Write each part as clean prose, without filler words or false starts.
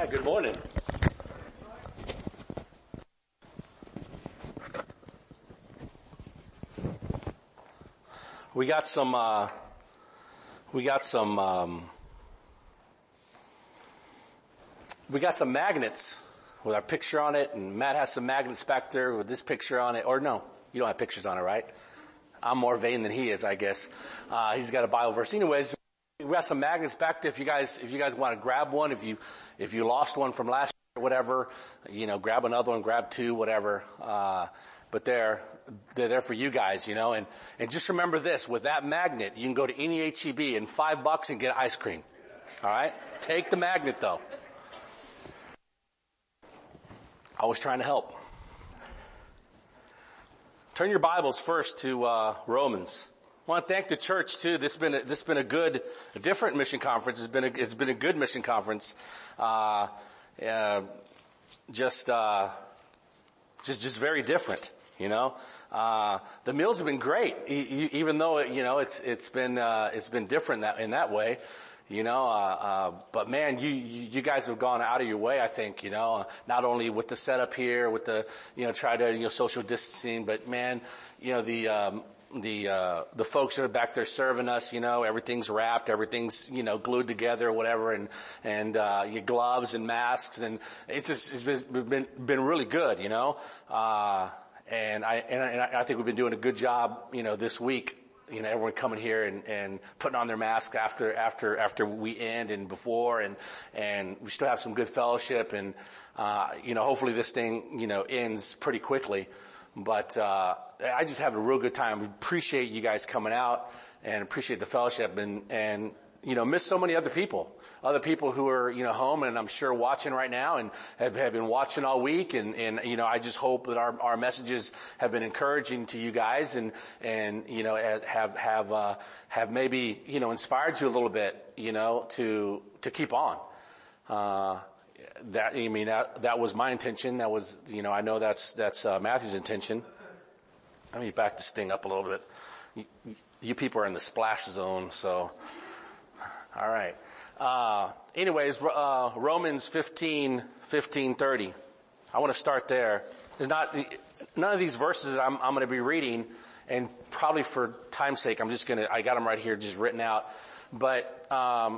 Good morning. We got some magnets with our picture on it, and Matt has some magnets back there with this picture on it. Or no, you don't have pictures on it, right? I'm more vain than he is, I guess. He's got a Bible verse. Anyways, we got some magnets back there. If you guys want to grab one, if you lost one from last year, whatever, grab another one, grab two, whatever. But they're there for you guys, and just remember this, with that magnet, you can go to any H-E-B and $5 and get ice cream. All right? Take the magnet though. Always trying to help. Turn your Bibles first to Romans. I want to thank the church too. This has been a different mission conference. It's been a good mission conference. Just very different, The meals have been great, even though it's been different in that way, but man, you guys have gone out of your way, I think, not only with the setup here, with the, try to, social distancing, but man, the folks that are back there serving us, everything's wrapped, everything's, glued together, whatever, and your gloves and masks, and it's been really good, and I think we've been doing a good job, this week, everyone coming here and putting on their masks after we end and before, and we still have some good fellowship, and hopefully this thing, ends pretty quickly. But I just have a real good time. We appreciate you guys coming out and appreciate the fellowship and miss so many other people who are, home and I'm sure watching right now and have been watching all week. And I just hope that our messages have been encouraging to you guys and have maybe, inspired you a little bit, to keep on. That was my intention. That was, I know that's Matthew's intention. Let me back this thing up a little bit. You people are in the splash zone, so. All right. Anyways, Romans 15:30. I want to start there. None of these verses that I'm going to be reading, and probably for time's sake, I got them right here just written out. But,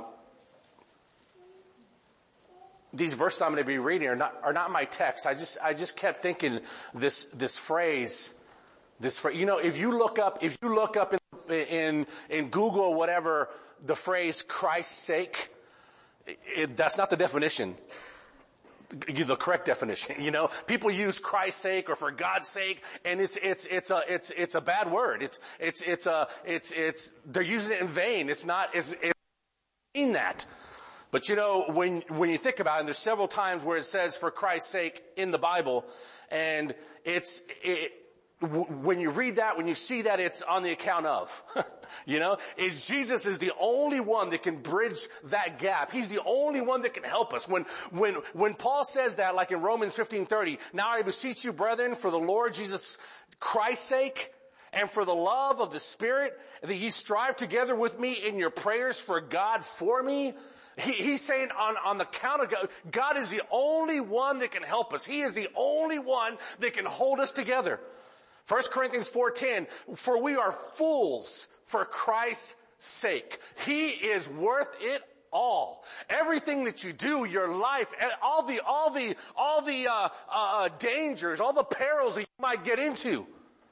these verses I'm going to be reading are not my text. I just kept thinking this phrase, if you look up in Google or whatever, the phrase Christ's sake, that's not the definition. The correct definition, people use Christ's sake or for God's sake, and it's a bad word. They're using it in vain. It's in that. But when you think about it, and there's several times where it says for Christ's sake in the Bible, and when you read that, when you see that, it's on the account of, Jesus is the only one that can bridge that gap. He's the only one that can help us. When Paul says that, like in Romans 15:30, now I beseech you, brethren, for the Lord Jesus Christ's sake, and for the love of the Spirit, that ye strive together with me in your prayers for God for me. He's saying on the count of God, God is the only one that can help us. He is the only one that can hold us together. 1 Corinthians 4:10, for we are fools for Christ's sake. He is worth it all. Everything that you do, your life, all the dangers, all the perils that you might get into.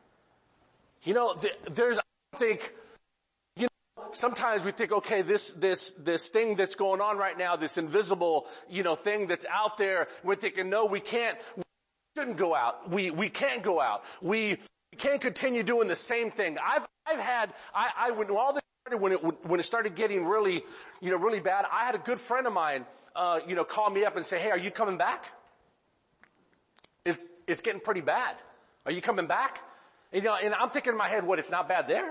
Sometimes we think, okay, this thing that's going on right now, this invisible, thing that's out there, we're thinking, no, we shouldn't go out. We can't go out. We can't continue doing the same thing. When all this started, when it started getting really, really bad, I had a good friend of mine, call me up and say, hey, are you coming back? It's getting pretty bad. Are you coming back? And I'm thinking in my head, what, it's not bad there?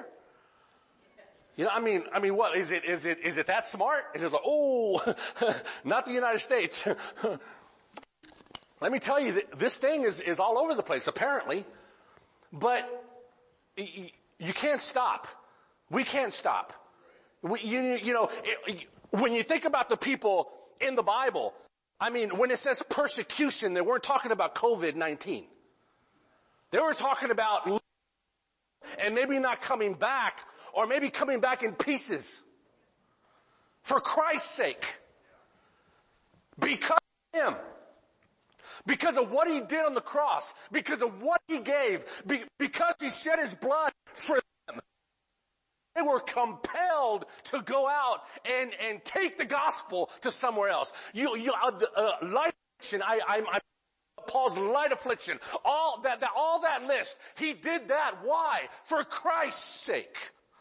What, is it that smart? Is it like, oh, not the United States. Let me tell you, this thing is all over the place, apparently. But you can't stop. We can't stop. When you think about the people in the Bible, I mean, when it says persecution, they weren't talking about COVID-19. They were talking about and maybe not coming back, or maybe coming back in pieces. For Christ's sake. Because of Him. Because of what He did on the cross. Because of what He gave. Because He shed His blood for them. They were compelled to go out and take the gospel to somewhere else. Light affliction, I'm Paul's light affliction, all that list. He did that. Why? For Christ's sake.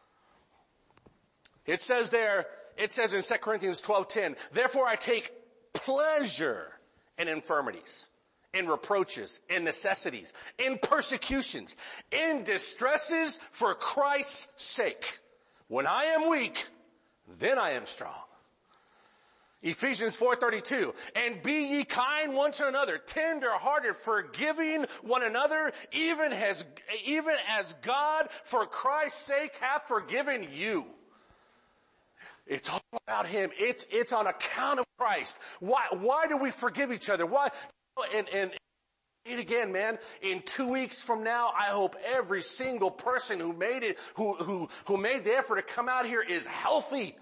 It says in 2 Corinthians 12:10, therefore I take pleasure in infirmities, in reproaches, in necessities, in persecutions, in distresses for Christ's sake. When I am weak, then I am strong. Ephesians 4:32, and be ye kind one to another, tender-hearted, forgiving one another, even as God for Christ's sake hath forgiven you. It's all about Him. It's on account of Christ. Why do we forgive each other? Why? And again, man, in 2 weeks from now, I hope every single person who made it, who made the effort to come out here is healthy.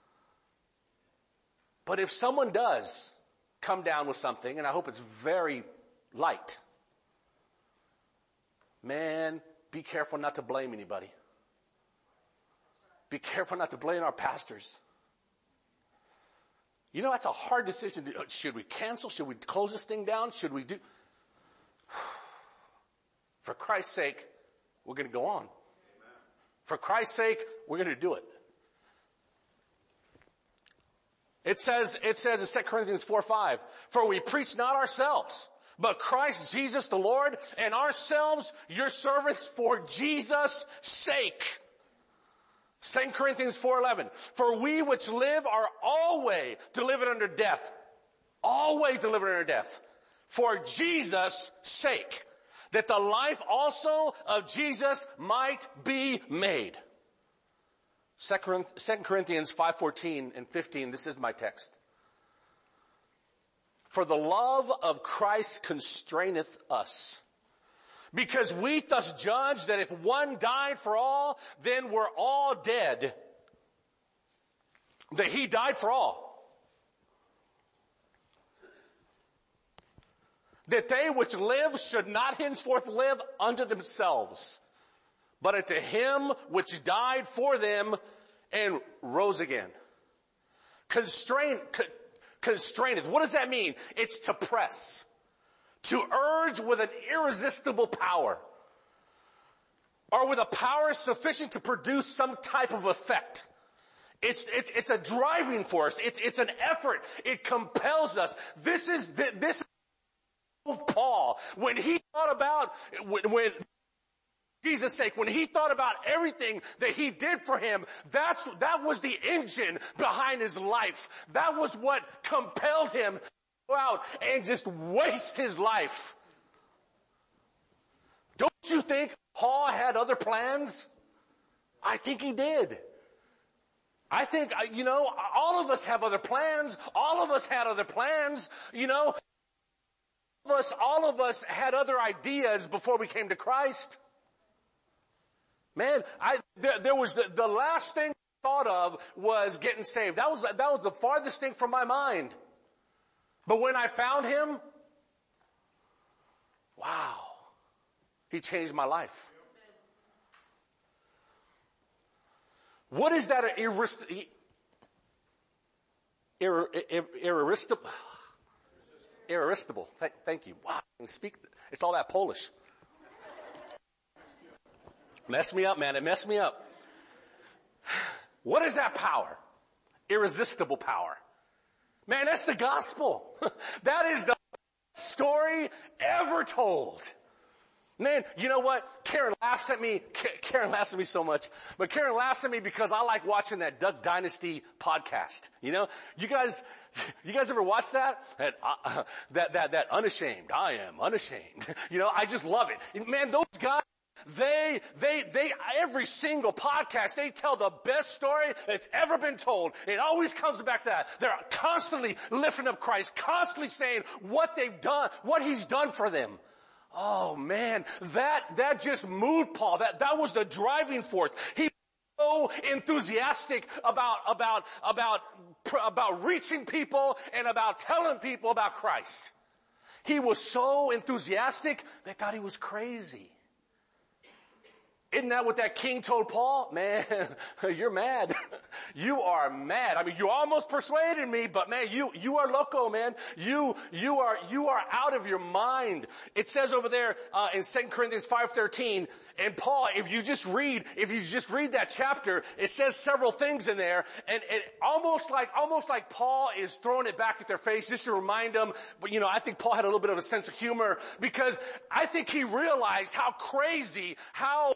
But if someone does come down with something, and I hope it's very light, man, be careful not to blame anybody. Be careful not to blame our pastors. You know, that's a hard decision. Should we cancel? Should we close this thing down? Should we do? For Christ's sake, we're going to go on. Amen. For Christ's sake, we're going to do it. It says in 2 Corinthians 4:5, for we preach not ourselves, but Christ Jesus the Lord, and ourselves your servants for Jesus' sake. 2 Corinthians 4:11, for we which live are always delivered under death. Always delivered under death. For Jesus' sake. That the life also of Jesus might be made. 2 Corinthians 5:14 and 15, this is my text. For the love of Christ constraineth us, because we thus judge that if one died for all, then we're all dead. That He died for all. That they which live should not henceforth live unto themselves, but unto Him which died for them and rose again. Constraineth. What does that mean? It's to press. To urge with an irresistible power. Or with a power sufficient to produce some type of effect. It's a driving force. It's an effort. It compels us. This is Paul. When he thought about, when Jesus' sake, when he thought about everything that He did for him, that was the engine behind his life. That was what compelled him to go out and just waste his life. Don't you think Paul had other plans? I think he did. I think, all of us have other plans. All of us had other plans, all of us had other ideas before we came to Christ. Man, there was the last thing I thought of was getting saved. That was the farthest thing from my mind. But when I found Him, wow, He changed my life. What is that irresistible? Thank you. Wow, I can speak. It's all that Polish. Messed me up, man. It messed me up. What is that power? Irresistible power. Man, that's the gospel. That is the story ever told. Man, you know what? Karen laughs at me. Karen laughs at me so much. But Karen laughs at me because I like watching that Duck Dynasty podcast. You guys ever watch that? That unashamed. I am unashamed. I just love it. Man, those guys Every single podcast, they tell the best story that's ever been told. It always comes back to that. They're constantly lifting up Christ, constantly saying what they've done, what He's done for them. Oh man, that just moved Paul. That was the driving force. He was so enthusiastic about reaching people and about telling people about Christ. He was so enthusiastic, they thought he was crazy. Isn't that what that king told Paul? Man, you're mad. You are mad. I mean, you almost persuaded me, but man, you are loco, man. You are out of your mind. It says over there, in 2 Corinthians 5:13, and Paul, if you just read that chapter, it says several things in there, and almost like Paul is throwing it back at their face just to remind them, but I think Paul had a little bit of a sense of humor, because I think he realized how crazy, how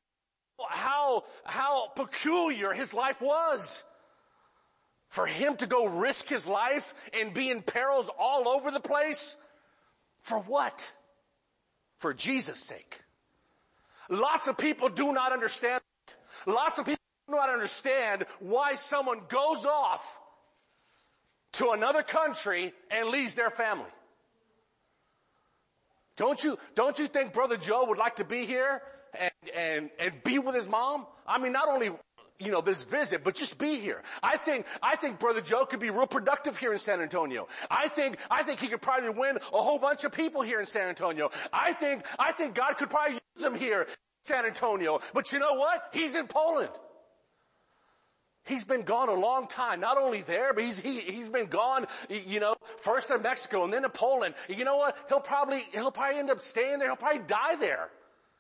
peculiar his life was. For him to go risk his life and be in perils all over the place. For what? For Jesus' sake. Lots of people do not understand that. Lots of people do not understand why someone goes off to another country and leaves their family. Don't you think Brother Joe would like to be here and be with his mom? I mean, not only, this visit, but just be here. I think Brother Joe could be real productive here in San Antonio. I think he could probably win a whole bunch of people here in San Antonio. I think God could probably use him here in San Antonio. But you know what? He's in Poland. He's been gone a long time. Not only there, but he's been gone, first in Mexico and then to Poland. You know what? He'll probably end up staying there. He'll probably die there.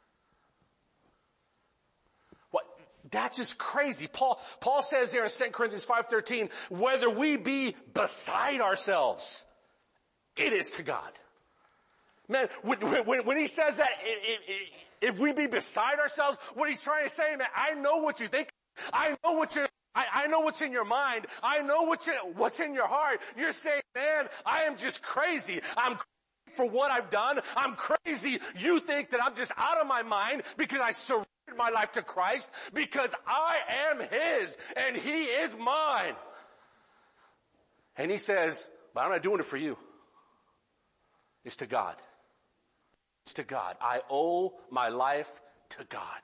What? That's just crazy. Paul says there in 2 Corinthians 5:13, whether we be beside ourselves, it is to God. Man, when he says that, if we be beside ourselves, what he's trying to say, man, I know what you think. I know what's in your mind. I know what's in your heart. You're saying, man, I am just crazy. I'm crazy for what I've done. I'm crazy. You think that I'm just out of my mind because I surrendered my life to Christ, because I am His and He is mine. And he says, but I'm not doing it for you. It's to God. It's to God. I owe my life to God.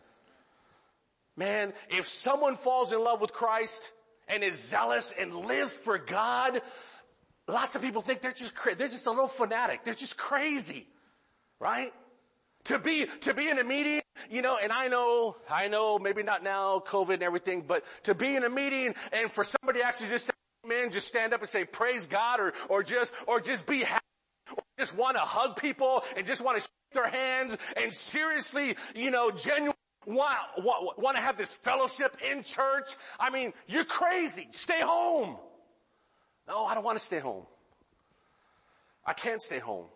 Man, if someone falls in love with Christ and is zealous and lives for God, lots of people think they're just a little fanatic. They're just crazy. Right? To be in a meeting, and I know, maybe not now, COVID and everything, but to be in a meeting and for somebody to actually just say, amen, just stand up and say, praise God, or just be happy, or just want to hug people and just want to shake their hands and seriously, genuinely want to have this fellowship in church. I mean, you're crazy. Stay home. No, I don't want to stay home. I can't stay home.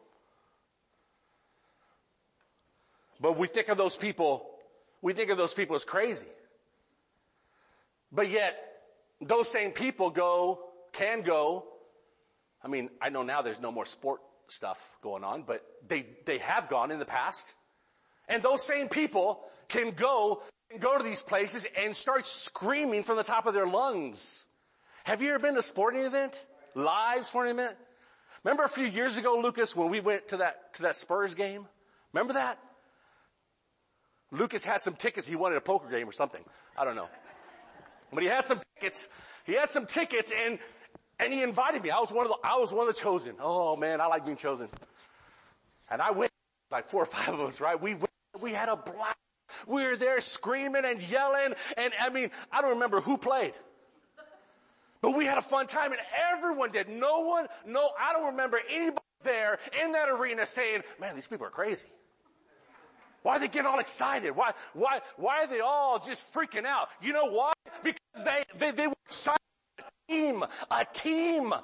But we think of those people as crazy. But yet, those same people can go. I mean, I know now there's no more sport stuff going on, but they have gone in the past. And those same people can go to these places and start screaming from the top of their lungs. Have you ever been to a sporting event? Live sporting event? Remember a few years ago, Lucas, when we went to that Spurs game? Remember that? Lucas had some tickets. He wanted a poker game or something. I don't know. But he had some tickets and he invited me. I was one of the chosen. Oh man, I like being chosen. And I went, like 4 or 5 of us, right? We had a blast. We were there screaming and yelling. And I mean, I don't remember who played. But we had a fun time and everyone did. I don't remember anybody there in that arena saying, man, these people are crazy. Why are they getting all excited? Why are they all just freaking out? You know why? Because they were excited. A team.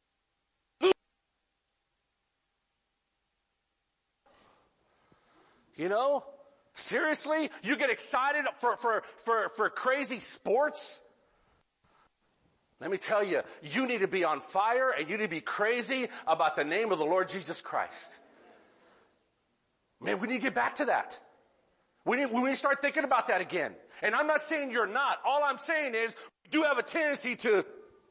Seriously? You get excited for crazy sports? Let me tell you, you need to be on fire and you need to be crazy about the name of the Lord Jesus Christ. Man, we need to get back to that. We need to start thinking about that again. And I'm not saying you're not. All I'm saying is we do have a tendency to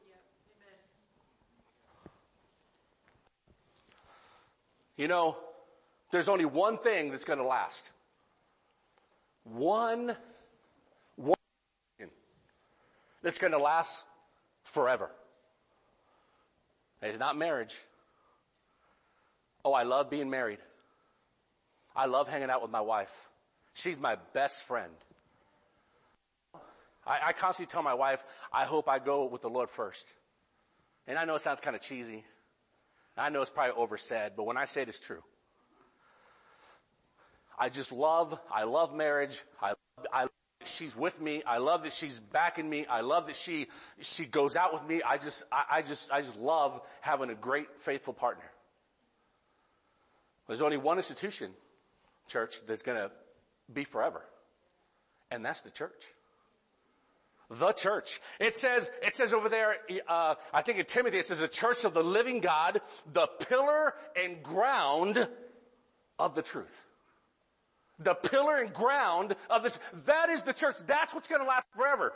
there's only one thing that's going to last. One thing that's going to last forever. It's not marriage. Oh, I love being married. I love hanging out with my wife. She's my best friend. I constantly tell my wife, I hope I go with the Lord first. And I know it sounds kind of cheesy. I know it's probably oversaid, but when I say it, it's true. I love marriage. I love that she's with me. I love that she's backing me. I love that she goes out with me. I just love having a great, faithful partner. There's only one institution, church, that's going to be forever. And that's the church. The church. It says over there, I think in Timothy, it says the church of the living God, the pillar and ground of the truth. The pillar and ground of that is the church. That's what's going to last forever.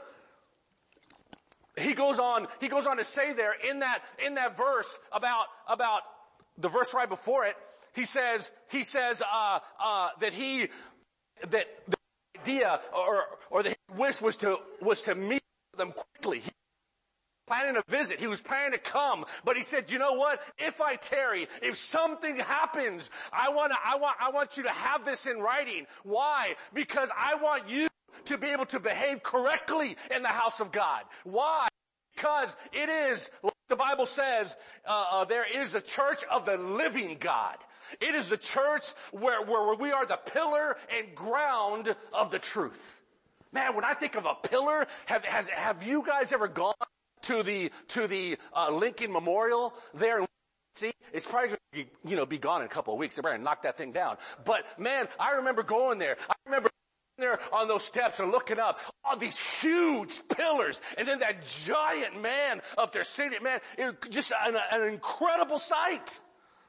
He goes on to say there in that verse about the verse right before it, he says that the idea or the wish was to meet them quickly. He was planning a visit. He was planning to come, but he said, you know what? If I tarry, if something happens, I want you to have this in writing. Why? Because I want you to be able to behave correctly in the house of God. Why? Because it is, like the Bible says, there is a church of the living God. It is the church where we are the pillar and ground of the truth. Man, when I think of a pillar, have you guys ever gone to the Lincoln Memorial there? See, it's probably going to be gone in a couple of weeks. They're going to knock that thing down. But man, I remember going there. I remember there on those steps and looking up all these huge pillars, and then that giant man up there sitting. Man, it was just an incredible sight.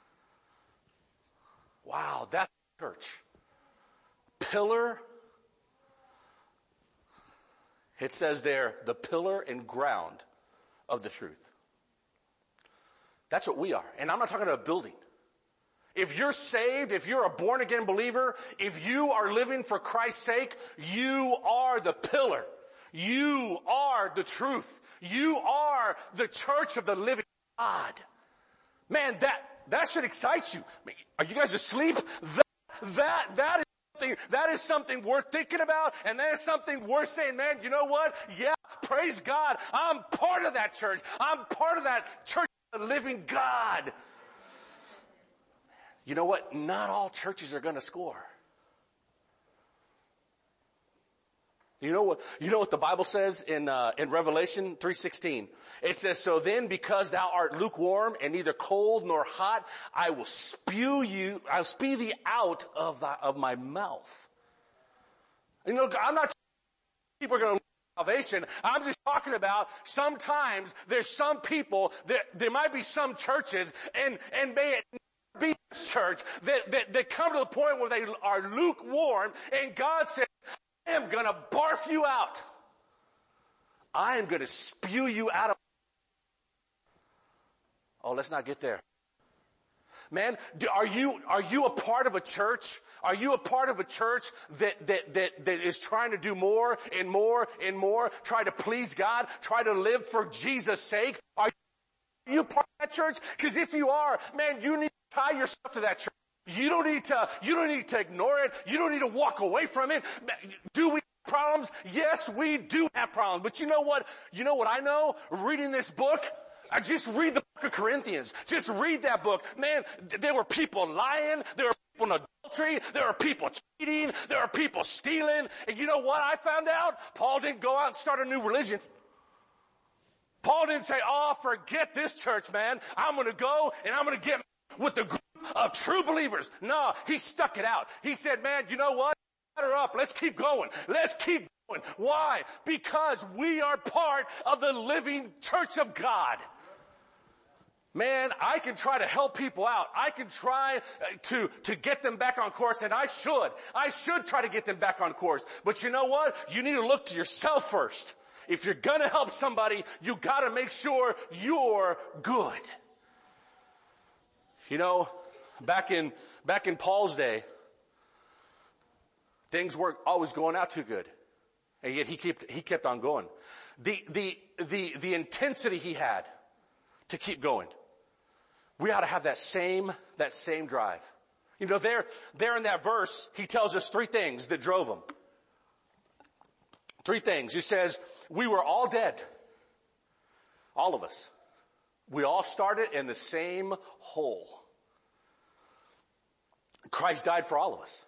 Wow, that's church. Pillar. It says there, the pillar and ground of the truth. That's what we are. And I'm not talking about a building. If you're saved, if you're a born again believer, if you are living for Christ's sake, you are the pillar. You are the truth. You are the church of the living God. Man, that should excite you. Are you guys asleep? That is something worth thinking about, and that is something worth saying, man, you know what? Yeah, praise God. I'm part of that church. I'm part of that church of the living God. You know what? Not all churches are going to score. You know what the Bible says in Revelation 3:16? It says, so then because thou art lukewarm and neither cold nor hot, I will spew thee out of my mouth. You know, I'm not people are going to lose salvation. I'm just talking about sometimes there's some people there might be some churches and may it be a church that come to the point where they are lukewarm, and God says, I am going to barf you out. I am going to spew you out of. Oh, let's not get there. Man, are you a part of a church? Are you a part of a church that is trying to do more and more and more, try to please God, try to live for Jesus' sake? Are you part of that church? Because if you are, man, you need to tie yourself to that church. You don't need to ignore it. You don't need to walk away from it. Do we have problems? Yes, we do have problems. But you know what? You know what I know? Reading this book, I just read the book of Corinthians. Just read that book. Man, there were people lying. There were people in adultery. There were people cheating. There were people stealing. And you know what I found out? Paul didn't go out and start a new religion. Paul didn't say, oh, forget this church, man. I'm going to go and I'm going to get with the group of true believers. No, he stuck it out. He said, man, you know what? Batter up. Let's keep going. Let's keep going. Why? Because we are part of the living church of God. Man, I can try to help people out. I can try to get them back on course, and I should try to get them back on course. But you know what? You need to look to yourself first. If you're gonna help somebody, you gotta make sure you're good. You know, back in Paul's day, things weren't always going out too good. And yet he kept on going. The intensity he had to keep going. We ought to have that same drive. You know, there in that verse, he tells us three things that drove him. Three things. He says, we were all dead. All of us. We all started in the same hole. Christ died for all of us.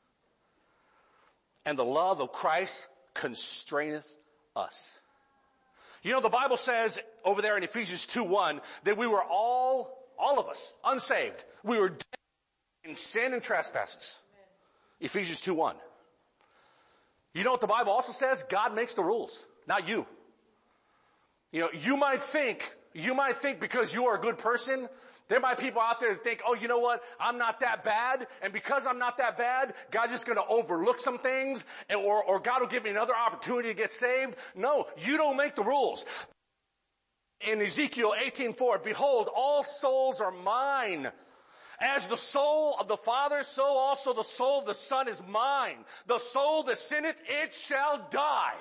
And the love of Christ constraineth us. You know, the Bible says over there in Ephesians 2:1 that we were all of us, unsaved. We were dead in sin and trespasses. Ephesians 2:1. You know what the Bible also says? God makes the rules, not you. You know, you might think because you are a good person, there might be people out there that think, oh, you know what? I'm not that bad. And because I'm not that bad, God's just going to overlook some things or God will give me another opportunity to get saved. No, you don't make the rules. In Ezekiel 18:4, behold, all souls are mine. As the soul of the Father, so also the soul of the Son is mine. The soul that sinneth, it shall die.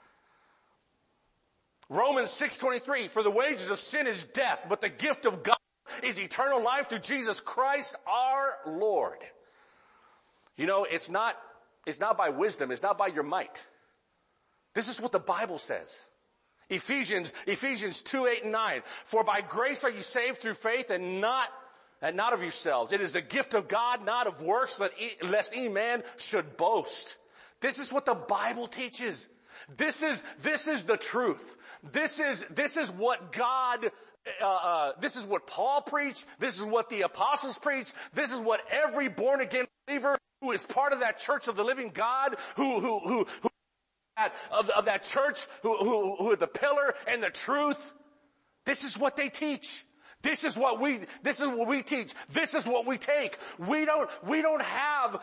Romans 6:23, for the wages of sin is death, but the gift of God is eternal life through Jesus Christ our Lord. You know, it's not by wisdom, it's not by your might. This is what the Bible says. Ephesians 2:8-9, for by grace are you saved through faith and not of yourselves. It is the gift of God, not of works, lest any man should boast. This is what the Bible teaches. This is the truth. This is what God, this is what Paul preached. This is what the apostles preached. This is what every born again believer who is part of that church of the living God, who of that church, who are the pillar and the truth. This is what they teach. This is what we teach. This is what we take. We don't have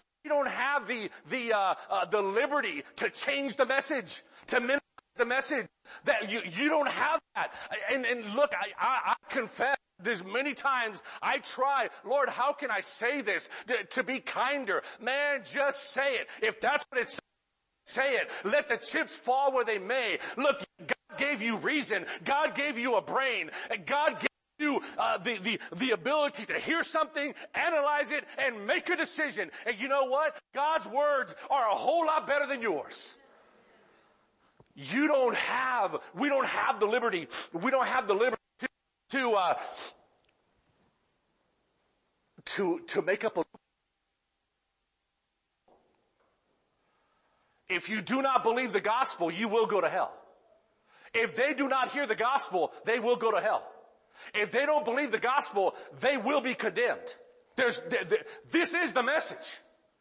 the liberty to change the message, to minister the message. That you don't have that. And look, I confess, there's many times I try, Lord, how can I say this to be kinder? Man, just say it. If that's what it's, say it. Let the chips fall where they may. Look, God gave you reason. God gave you a brain. God gave you the ability to hear something, analyze it, and make a decision. And you know what? God's words are a whole lot better than yours. We don't have the liberty. We don't have the liberty to make up a. If you do not believe the gospel, you will go to hell. If they do not hear the gospel, they will go to hell. If they don't believe the gospel, they will be condemned. This is the message.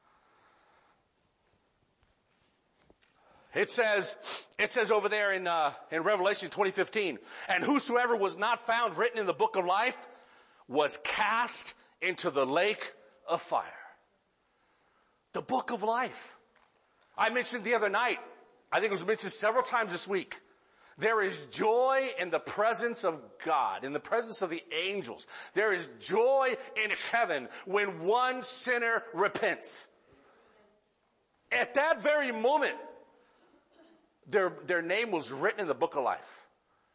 It says over there in Revelation 20:15, and whosoever was not found written in the book of life was cast into the lake of fire. The book of life. I mentioned the other night, I think it was mentioned several times this week, there is joy in the presence of God, in the presence of the angels. There is joy in heaven when one sinner repents. At that very moment, their name was written in the book of life.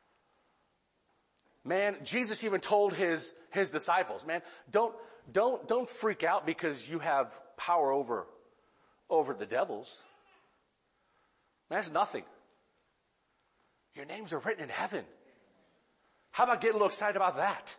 Man, Jesus even told his disciples, man, don't freak out because you have power over the devils. That's nothing. Your names are written in heaven. How about getting a little excited about that?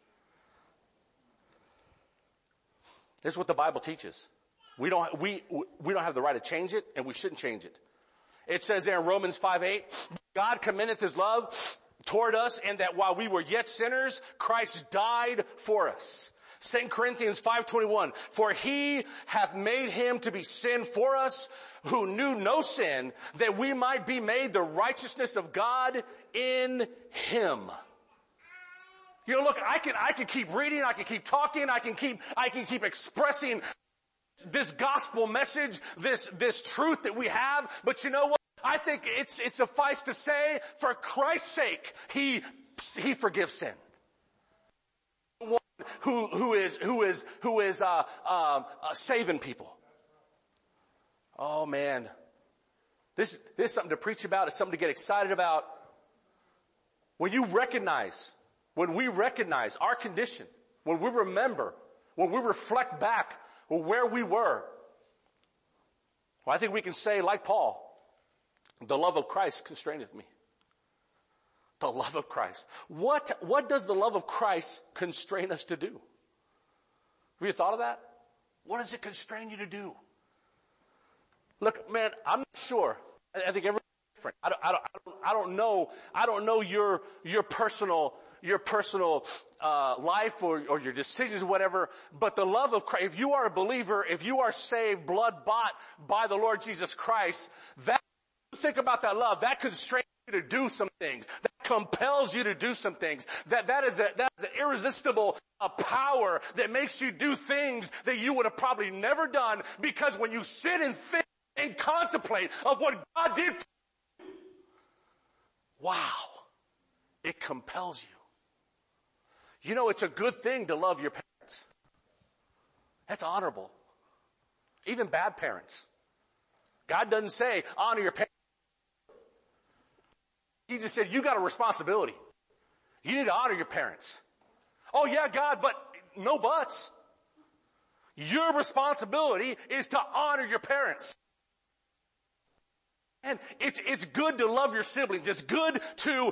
This is what the Bible teaches. We don't have the right to change it, and we shouldn't change it. It says there in Romans 5:8, God commendeth his love toward us, and that while we were yet sinners, Christ died for us. 2 Corinthians 5:21, for he hath made him to be sin for us, who knew no sin, that we might be made the righteousness of God in him. You know, look, I can keep reading, I can keep talking, I can keep expressing this gospel message, this truth that we have, but you know what? I think it's suffice to say, for Christ's sake, He forgives sin. One who is saving people. Oh man. This is something to preach about, it's something to get excited about. When we recognize our condition, when we remember, when we reflect back where we were, well, I think we can say, like Paul, the love of Christ constraineth me. The love of Christ. What does the love of Christ constrain us to do? Have you thought of that? What does it constrain you to do? Look, man, I'm not sure. I think everyone's different. I don't know your personal life or your decisions or whatever, but the love of Christ, if you are a believer, if you are saved, blood bought by the Lord Jesus Christ, that, think about that love, that constrains you to do some things, that compels you to do some things, that is an irresistible power that makes you do things that you would have probably never done, because when you sit and think and contemplate of what God did, wow, it compels you. You know, it's a good thing to love your parents. That's honorable. Even bad parents. God doesn't say honor your parents. He just said you got a responsibility. You need to honor your parents. Oh yeah, God, but no buts. Your responsibility is to honor your parents. And it's good to love your siblings. It's good to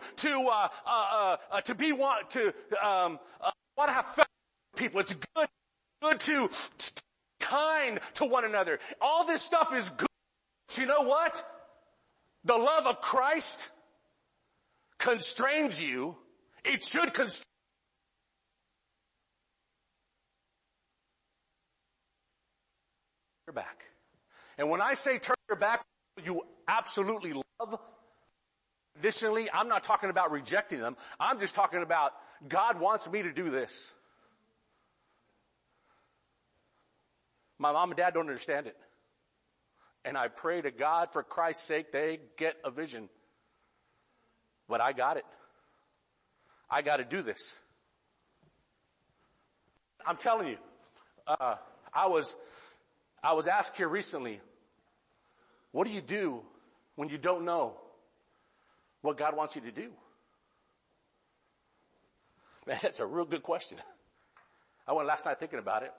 want to have fellowship with people. It's good to kind to one another. All this stuff is good. But you know what? The love of Christ constrains you. It should constrain your back. And when I say turn your back, you absolutely love. Additionally, I'm not talking about rejecting them. I'm just talking about God wants me to do this. My mom and dad don't understand it. And I pray to God for Christ's sake they get a vision. But I got it. I got to do this. I'm telling you, I was asked here recently, what do you do when you don't know what God wants you to do? Man, that's a real good question. I went last night thinking about it.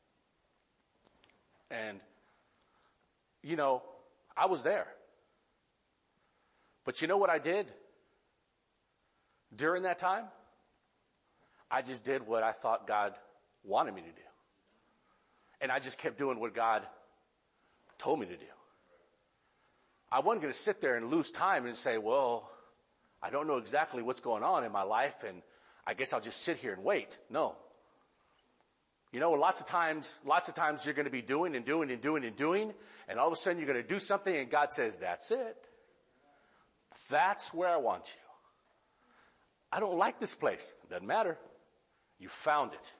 And, you know, I was there. But you know what I did? During that time, I just did what I thought God wanted me to do. And I just kept doing what God told me to do. I wasn't going to sit there and lose time and say, well, I don't know exactly what's going on in my life, and I guess I'll just sit here and wait. No. You know, lots of times you're going to be doing, and all of a sudden you're going to do something, and God says, that's it. That's where I want you. I don't like this place. It doesn't matter. You found it.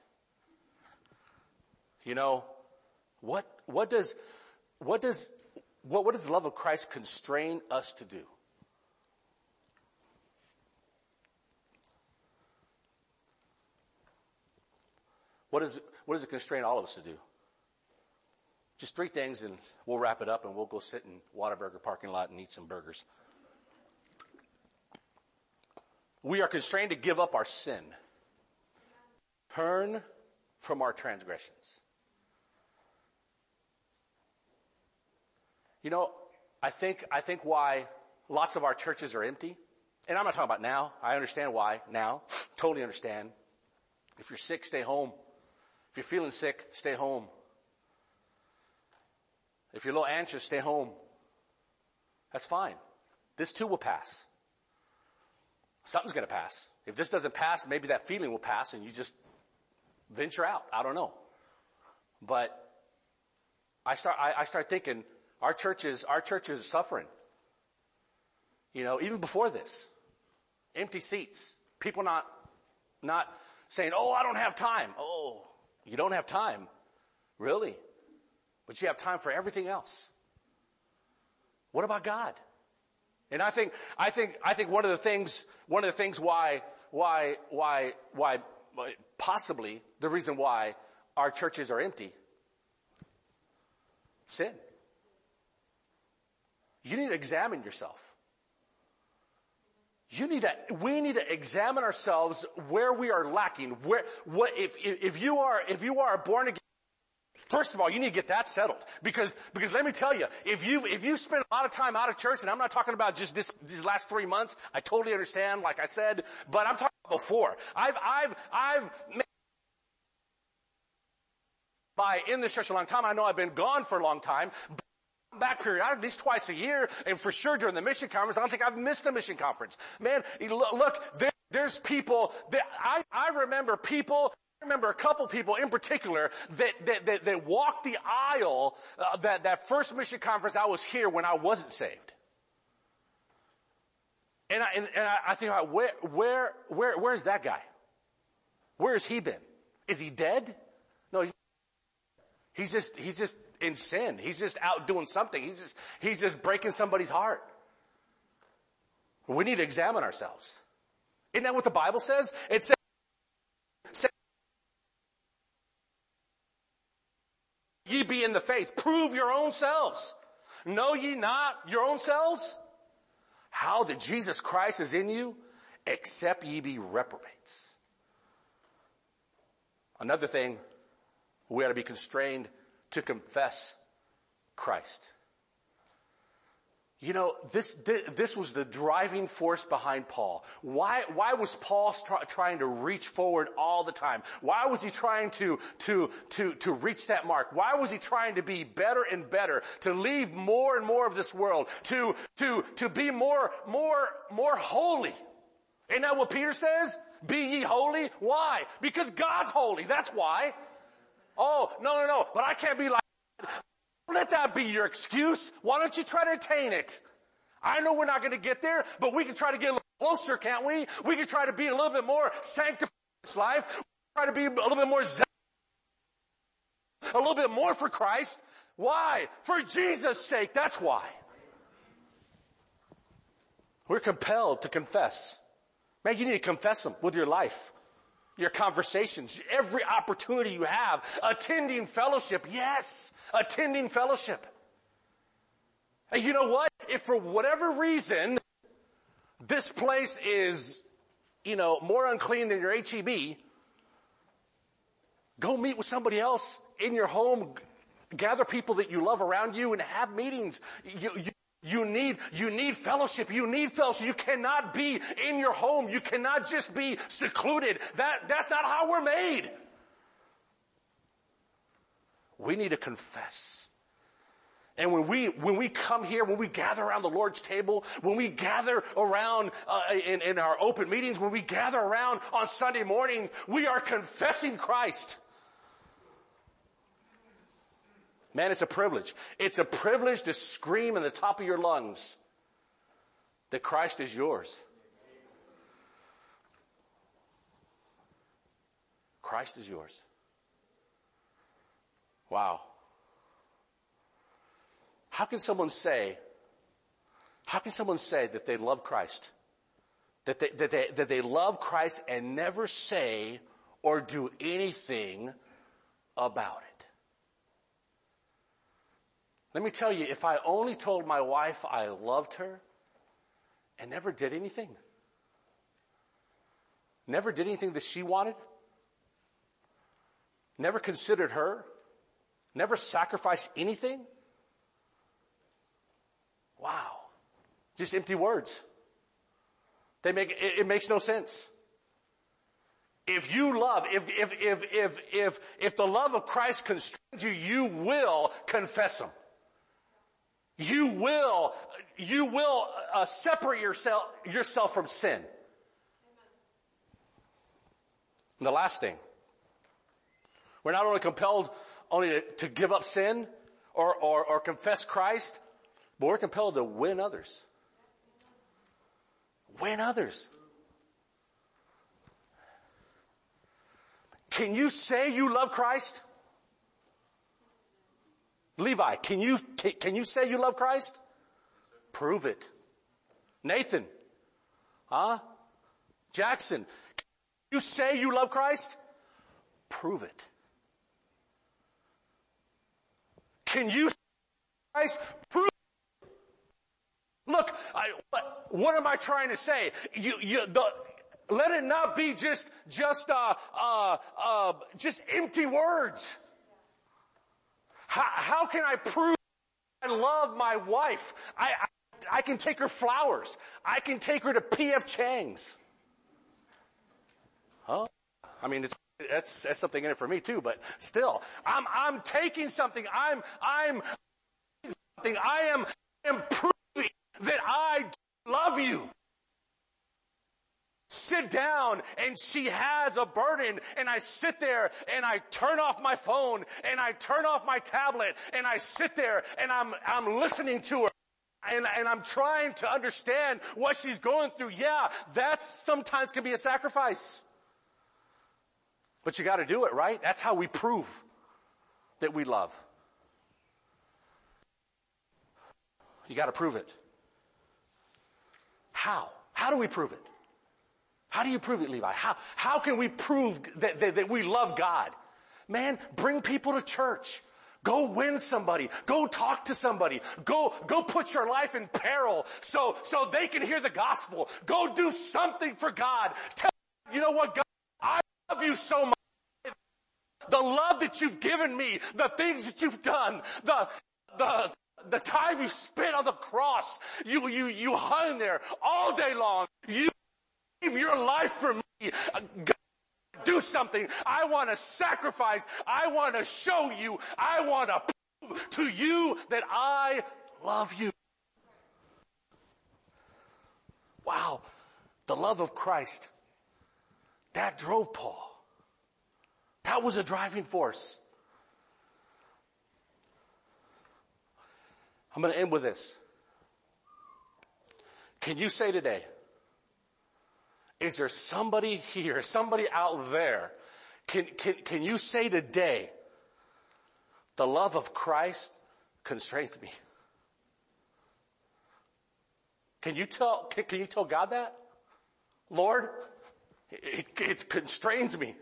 You know, what does the love of Christ constrain us to do? What does it constrain all of us to do? Just 3 things, and we'll wrap it up, and we'll go sit in Whataburger parking lot and eat some burgers. We are constrained to give up our sin. Turn from our transgressions. You know, I think why lots of our churches are empty, and I'm not talking about now. I understand why now. Totally understand. If you're sick, stay home. If you're feeling sick, stay home. If you're a little anxious, stay home. That's fine. This too will pass. Something's going to pass. If this doesn't pass, maybe that feeling will pass and you just venture out. I don't know. But I start thinking our churches are suffering. You know, even before this. Empty seats. People not saying, oh, I don't have time. Oh, you don't have time. Really? But you have time for everything else. What about God? And I think one of the things why possibly the reason why our churches are empty, sin. You need to examine yourself. We need to examine ourselves where we are lacking. If you are born again, first of all, you need to get that settled. Because let me tell you, if you spend a lot of time out of church, and I'm not talking about just these last 3 months, I totally understand, like I said, but I'm talking about before. I've in this church a long time. I know I've been gone for a long time. Back periodically, at least twice a year, and for sure during the mission conference. I don't think I've missed a mission conference. Man, look, there's people that I remember a couple people in particular that walked the aisle, that first mission conference I was here when I wasn't saved. And I think, where's that guy? Where has he been? Is he dead? No, he's just in sin. He's just out doing something. He's just breaking somebody's heart. We need to examine ourselves. Isn't that what the Bible says? It says, ye be in the faith. Prove your own selves. Know ye not your own selves? How that Jesus Christ is in you, except ye be reprobates. Another thing, we ought to be constrained to confess Christ. You know, this was the driving force behind Paul. Why was Paul trying to reach forward all the time? Why was he trying to reach that mark? Why was he trying to be better and better, to leave more and more of this world, to be more holy? Isn't that what Peter says? Be ye holy. Why? Because God's holy. That's why. Oh, no, but I can't be like that. Don't let that be your excuse. Why don't you try to attain it? I know we're not going to get there, but we can try to get a little closer, can't we? We can try to be a little bit more sanctified in this life. We can try to be a little bit more zealous, a little bit more for Christ. Why? For Jesus' sake. That's why. We're compelled to confess. Man, you need to confess them with your life. Your conversations, every opportunity you have, attending fellowship. Yes, attending fellowship. And you know what? If for whatever reason, this place is, more unclean than your HEB, go meet with somebody else in your home, gather people that you love around you and have meetings. You need fellowship. You need fellowship. You cannot be in your home. You cannot just be secluded. That's not how we're made. We need to confess. And when we come here, when we gather around the Lord's table, when we gather around in our open meetings, when we gather around on Sunday morning, we are confessing Christ. Man, it's a privilege. It's a privilege to scream in the top of your lungs that Christ is yours. Christ is yours. Wow. How can someone say that they love Christ? That they love Christ and never say or do anything about it? Let me tell you, if I only told my wife I loved her and never did anything that she wanted, never considered her, never sacrificed anything, wow, just empty words. It makes no sense. If you love, if the love of Christ constrains you, you will confess Him. You will separate yourself from sin. And the last thing, we're not only compelled to give up sin or confess Christ, but we're compelled to win others. Win others. Can you say you love Christ? Levi, can you say you love Christ? Prove it. Nathan, Jackson, can you say you love Christ? Prove it. Can you say Christ? Prove it. Look, what am I trying to say? Let it not be just empty words. How can I prove I love my wife? I can take her flowers. I can take her to P.F. Chang's. Huh? I mean, that's something in it for me too, but still, I'm taking something. I am proving that I love you. Sit down, and she has a burden, and I sit there and I turn off my phone and I turn off my tablet and I sit there and I'm listening to her and I'm trying to understand what she's going through. Yeah, that sometimes can be a sacrifice. But you gotta do it, right? That's how we prove that we love. You gotta prove it. How? How do we prove it? How do you prove it, Levi? How can we prove that we love God? Man, bring people to church. Go win somebody. Go talk to somebody. Go put your life in peril so they can hear the gospel. Go do something for God. Tell you know what, God, I love you so much. The love that you've given me, the things that you've done, the time you spent on the cross, you hung there all day long. You gave your life for me. God, do something. I want to sacrifice. I want to show you. I want to prove to you that I love you. Wow. The love of Christ. That drove Paul. That was a driving force. I'm going to end with this. Can you say today, is there somebody here, somebody out there, can you say today, the love of Christ constrains me? Can you tell God that? Lord, it constrains me.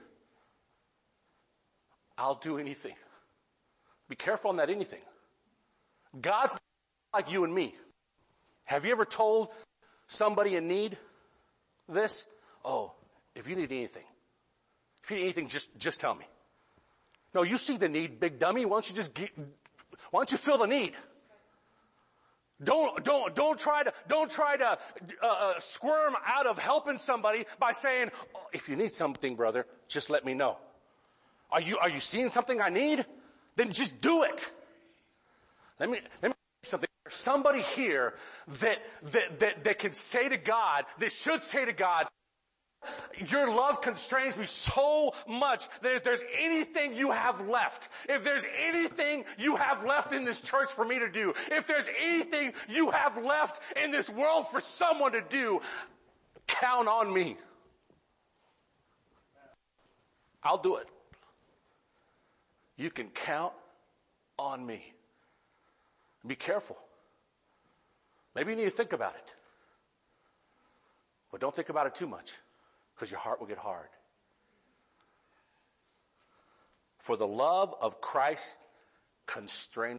I'll do anything. Be careful on that anything. God's not like you and me. Have you ever told somebody in need this? Oh, if you need anything, just tell me. No, you see the need, big dummy. Why don't you fill the need? Don't try to squirm out of helping somebody by saying, oh, if you need something, brother, just let me know. Are you seeing something I need? Then just do it. Let me tell you something. There's somebody here that can say to God, that should say to God, your love constrains me so much that if there's anything you have left, if there's anything you have left in this church for me to do, if there's anything you have left in this world for someone to do, count on me. I'll do it. You can count on me. Be careful. Maybe you need to think about it. But don't think about it too much, because your heart will get hard. For the love of Christ constrains